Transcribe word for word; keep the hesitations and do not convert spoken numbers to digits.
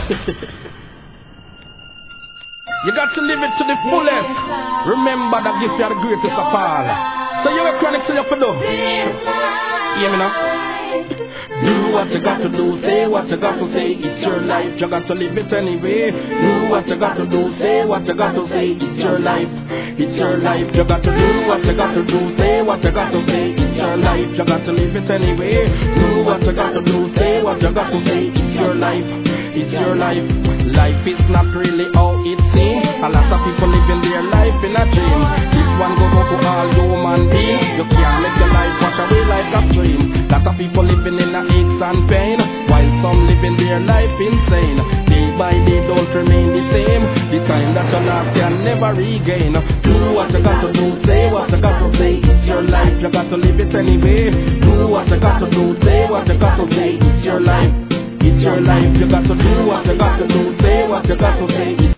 You got to live it to the fullest. Remember that gift you are the greatest of all. So you a chronic, so you have to do. Hear me now? Do what you got to do, say what you got to say. It's your life, you got to live it anyway. Do what you got to do, say what you got to say. It's your life, it's your life. You got to do what you got to do, say what you got to say. It's your life, you got to live it anyway. Do what you got to do, say what you got to say. It's your life, it's your life. Life is not really how it seems. A lot of people living their life in a dream. This one goes out to all human beings. You can't let your life wash away like a stream. Lot of people living in a aches and pain, while some living their life insane. Day by day don't remain the same. The time that you lost can never regain. Do what you got to do, say what you got to say. It's your life, you got to live it anyway. Do what you got to do, say what you got to say. It's your life, it's your life. You got to do what you got to do, say what you got to say.